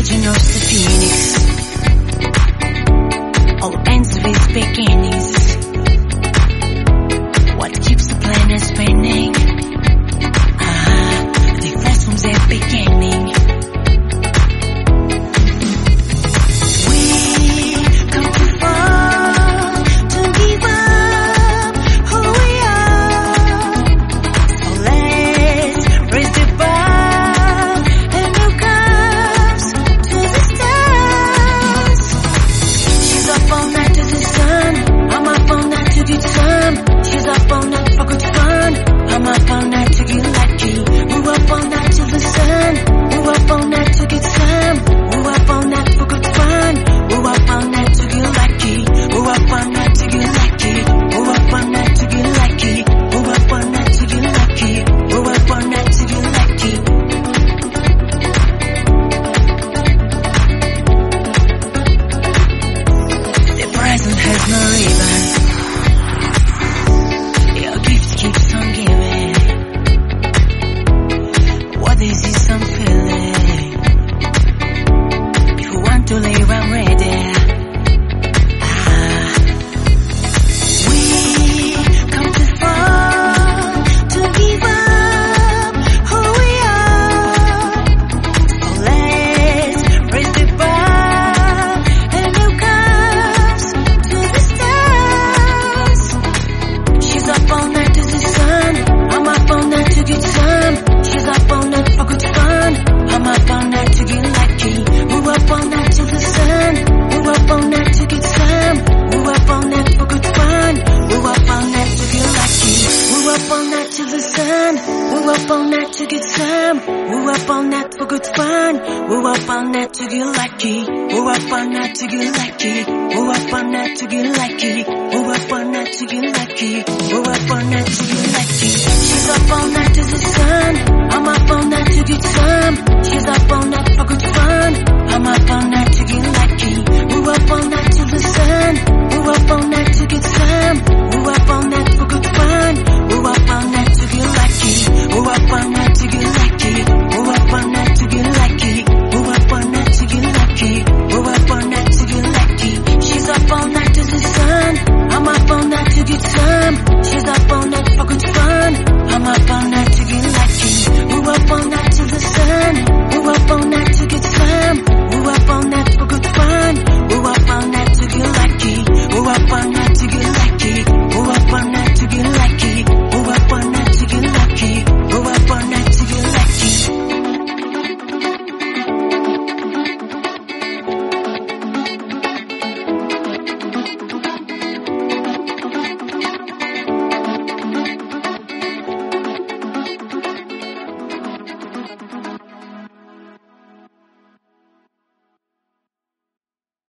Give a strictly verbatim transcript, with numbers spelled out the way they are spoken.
origin of the phoenix. All ends with beginnings. What keeps the planet spinning? Ah, the force from the beginning. We come too far to give up who we are. So let's raise the bar and look up to the stars. She's up all night to the sun. I'm up all night to get some. She's up all night for good fun. I'm up all night to get lucky. We're up all night to the sun. We're up all night to get some. We're up all night for good fun. We're up all night to get lucky. We're up all night to get lucky. We're up all night to get lucky. We're up all night to get lucky. We're up all night to get lucky. The present has no ribbon. Your gift keeps on giving. What is this I'm feeling? If you want to live, I'm ready. Ah. We come too far to give up who we are. So let's raise the bar and look up to the stars. She's up all night to the sun. I'm up all night to get some. She's up all night for good fun. I'm up all night to get lucky. We're up all night to the sun. We're up all night to get some. We're up all night for good fun. We're up all night to get lucky. We're up all night to the sun. We're up all night to get some. We're up all night for good fun. We're up all night to get lucky. We're up all night to get lucky. We're up all night to get lucky. We're up all night to get lucky. We're up all night to get lucky. She's up all night to the sun. I'm up all night to get some. She's up all